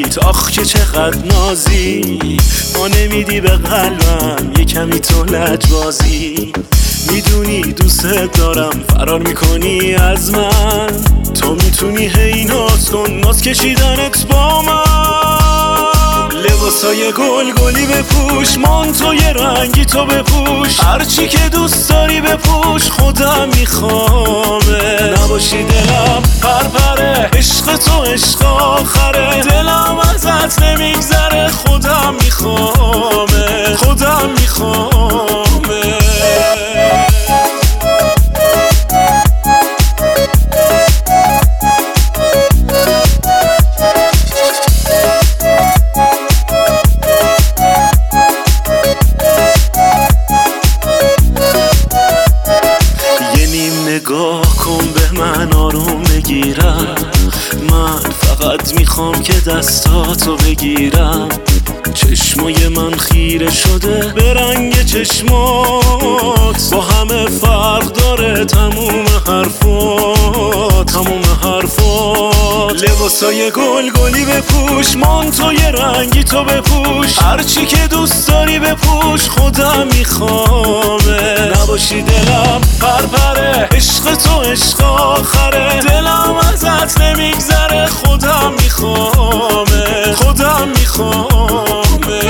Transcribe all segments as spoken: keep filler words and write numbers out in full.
آخ که چقدر نازی، ما نمیدی به قلبم یه کمی تو لجبازی. میدونی دوست دارم، فرار میکنی از من، تو میتونی هی ناز کن، ناز کشیدنت با من. لباسای گل گلی بپوش، مانتوی رنگی تو بپوش، هرچی که دوست داری بپوش، خودم میخوامه. نباشی دلم پرپره، عشق تو عشق آخره، دلم ازت نمیگذره، خودم میخوامه، خودم میخوامه. نگاه کن به من آروم بگیرم، من فقط میخوام که دستاتو بگیرم. چشمای من خیره شده به رنگ چشمات، با همه فرق داره تموم حرفات، تموم حرفات. لباسای گل گلی بپوش، مانتوی رنگی تو بپوش، هرچی که دوست داری بپوش، خودم میخوامه. نباشی دلم پرپره، عشق تو عشق آخره، دلم ازت نمیگذره، خودم میخوامه، خودم میخوامه.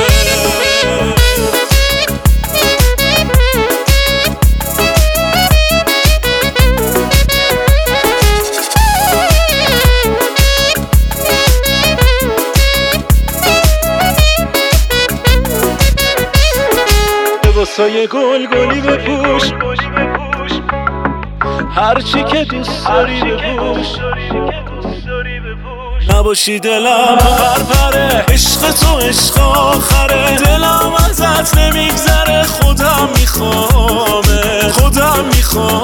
لباسای گل گلی بپوش، هرچی که دوست داری بپوش. نباشی دلم پرپره، عشق تو عشق آخره، دلم ازت نمیگذره، خودم میخوامه، خودم میخوام.